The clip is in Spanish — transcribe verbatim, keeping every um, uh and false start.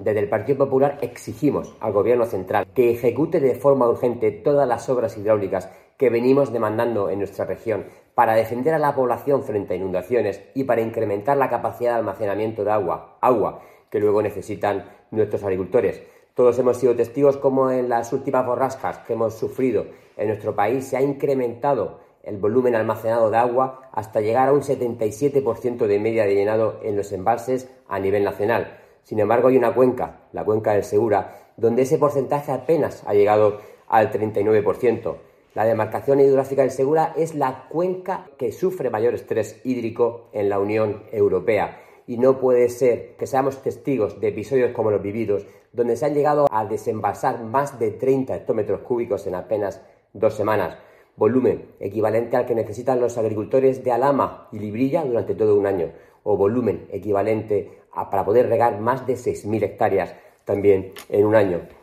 Desde el Partido Popular exigimos al Gobierno central que ejecute de forma urgente todas las obras hidráulicas que venimos demandando en nuestra región para defender a la población frente a inundaciones y para incrementar la capacidad de almacenamiento de agua, agua que luego necesitan nuestros agricultores. Todos hemos sido testigos cómo en las últimas borrascas que hemos sufrido en nuestro país se ha incrementado el volumen almacenado de agua hasta llegar a un setenta y siete por ciento de media de llenado en los embalses a nivel nacional. Sin embargo, hay una cuenca, la cuenca del Segura, donde ese porcentaje apenas ha llegado al treinta y nueve por ciento. La demarcación hidrográfica del Segura es la cuenca que sufre mayor estrés hídrico en la Unión Europea. Y no puede ser que seamos testigos de episodios como los vividos, donde se han llegado a desembalsar más de treinta hectómetros cúbicos en apenas dos semanas. Volumen equivalente al que necesitan los agricultores de Alhama y Librilla durante todo un año, o volumen equivalente a, para poder regar más de seis mil hectáreas también en un año.